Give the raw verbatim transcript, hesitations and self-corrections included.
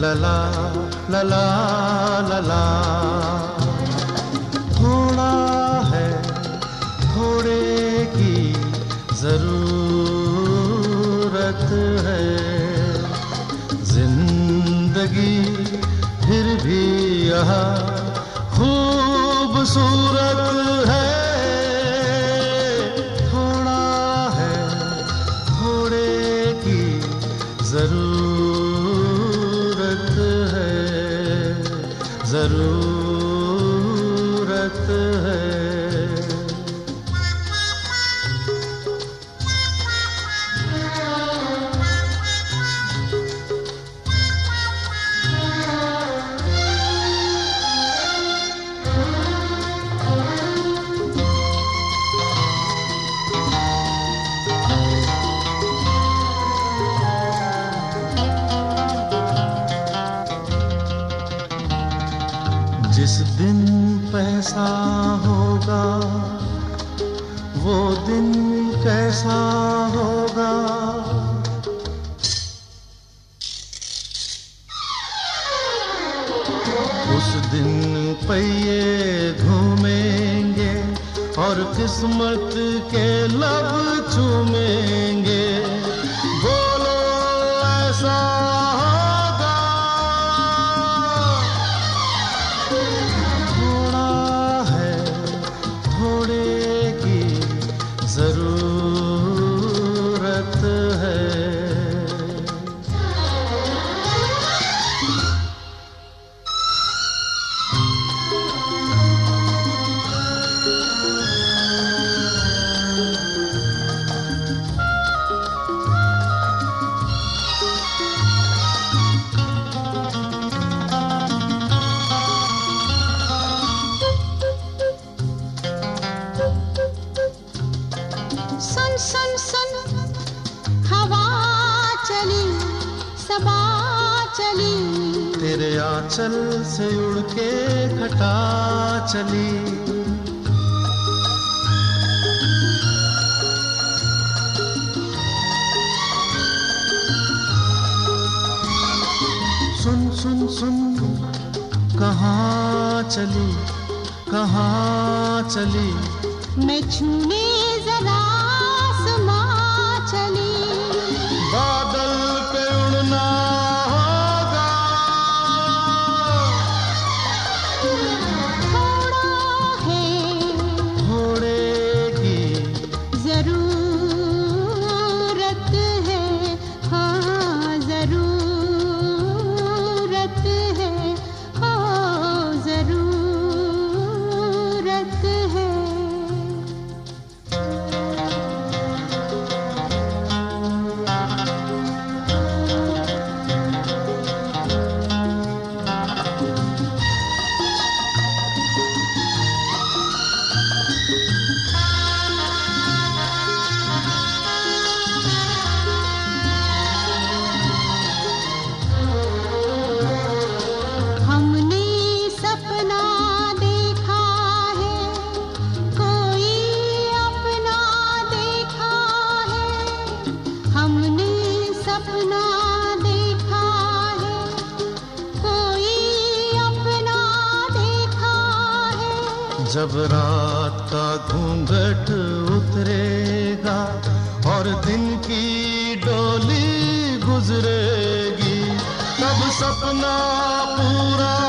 लला लला लला। थोड़ा है थोड़े की जरूरत है, जिंदगी फिर भी यहाँ खूबसूरत है। थोड़ा है थोड़े की जरूरत है, जरूरत है। जिस दिन पैसा होगा वो दिन कैसा होगा, उस दिन पहिए घूमेंगे और किस्मत के लब चूमेंगे। बोलो ऐसा जरूरत है। सुन सुन सुन हवा चली सबा चली, तेरे आंचल से उड़ के घटा चली। सुन सुन सुन कहाँ चली कहाँ चली, मैं छूने जरा आसमां चली। बादल पे उड़ना होगा, थोड़ा है थोड़े की जरूरत है, हाँ जरूरत है, हाँ जरूरत है। हमने सपना देखा है, कोई अपना देखा है। हमने सपना देखा है, कोई अपना देखा है। जब रात का घूंघट उतरेगा और दिन की डोली गुजरेगी, तब सपना पूरा